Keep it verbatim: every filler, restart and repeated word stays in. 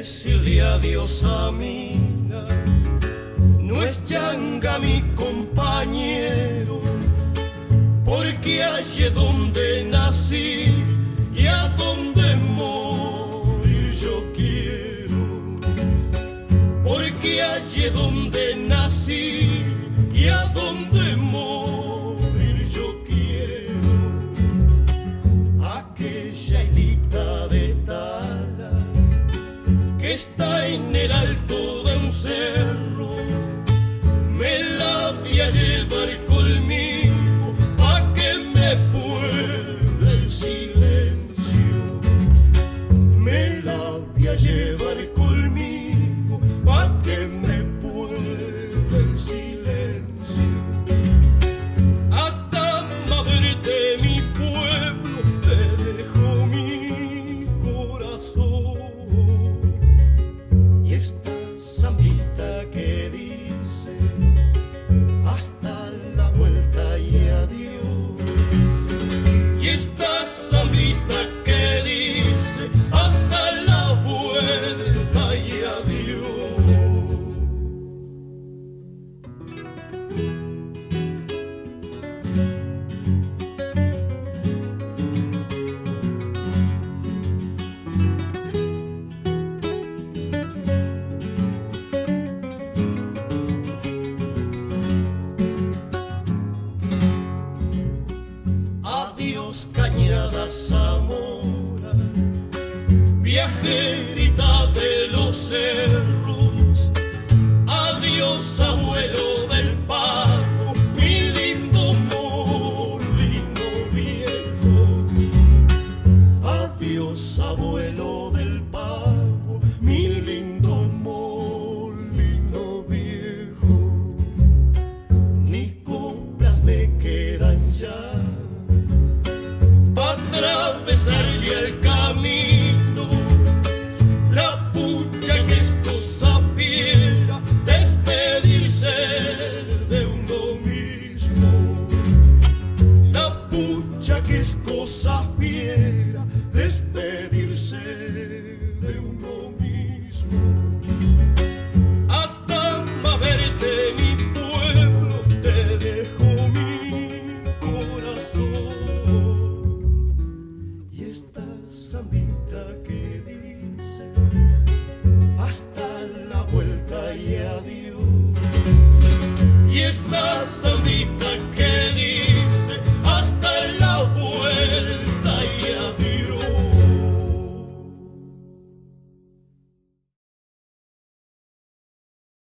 decirle adiós, amigas, no es changa mi compañero, porque allí donde nací y a donde morir yo quiero, porque allí donde nací y a donde morir yo quiero, aquella hilita de talas que está en el alto de un cerro, me la voy a llevar conmigo pa' que me puebla el silencio, me la voy a llevar conmigo pa' que me puebla el silencio, hasta verte mi pueblo te dejo mi corazón. Y esta zambita que dice hasta la vuelta y adiós, y esta zambita que dice hasta la vuelta y adiós. Adiós, Cañada Zamora, viajerita de los cerros. Adiós, abuelo del Pago, mi lindo molino viejo. Adiós, abuelo del Pago, mi lindo molino viejo. Ni coplas me quedan ya pa' atravesarle el camino, la pucha que es cosa fiera, despedirse de uno mismo, la pucha que es cosa fiera, despedirse de uno mismo, hasta verte mi pueblo te dejo mi corazón. Esta zambita que dice hasta la vuelta y adiós, y esta zambita